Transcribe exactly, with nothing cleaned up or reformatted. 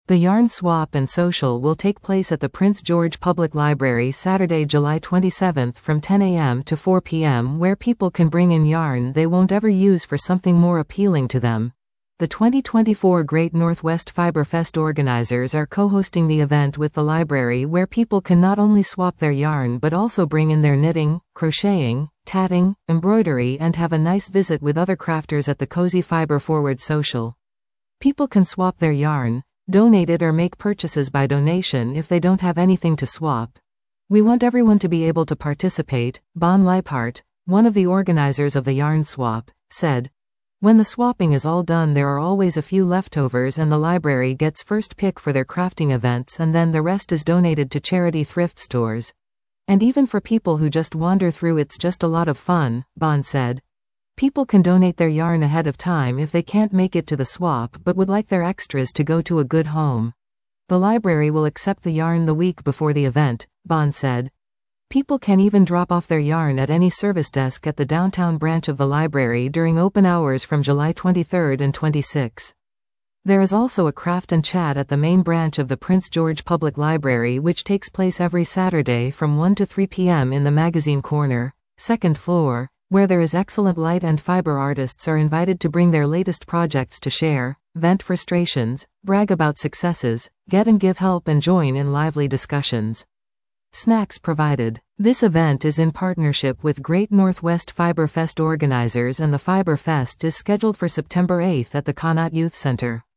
The Yarn Swap and Social will take place at the Prince George Public Library Saturday, July twenty-seventh from ten a m to four p m where people can bring in yarn they won't ever use for something more appealing to them. The twenty twenty-four Great Northwest Fiber Fest organizers are co-hosting the event with the library, where people can not only swap their yarn but also bring in their knitting, crocheting, tatting, embroidery, and have a nice visit with other crafters at the Cozy Fiber Forward Social. People can swap their yarn, donate it, or make purchases by donation if they don't have anything to swap. We want everyone to be able to participate, Bon Leipart, one of the organizers of the Yarn Swap, said. When the swapping is all done, there are always a few leftovers and the library gets first pick for their crafting events, and then the rest is donated to charity thrift stores. And even for people who just wander through, it's just a lot of fun, Bon said. People can donate their yarn ahead of time if they can't make it to the swap but would like their extras to go to a good home. The library will accept the yarn the week before the event, Bon said. People can even drop off their yarn at any service desk at the downtown branch of the library during open hours from July twenty-third and twenty-sixth. There is also a craft and chat at the main branch of the Prince George Public Library, which takes place every Saturday from one to three p m in the magazine corner, second floor, where there is excellent light and fiber. Artists are invited to bring their latest projects to share, vent frustrations, brag about successes, get and give help, and join in lively discussions. Snacks provided. This event is in partnership with Great Northwest Fiber Fest organizers, and the Fiber Fest is scheduled for September eighth at the Connaught Youth Center.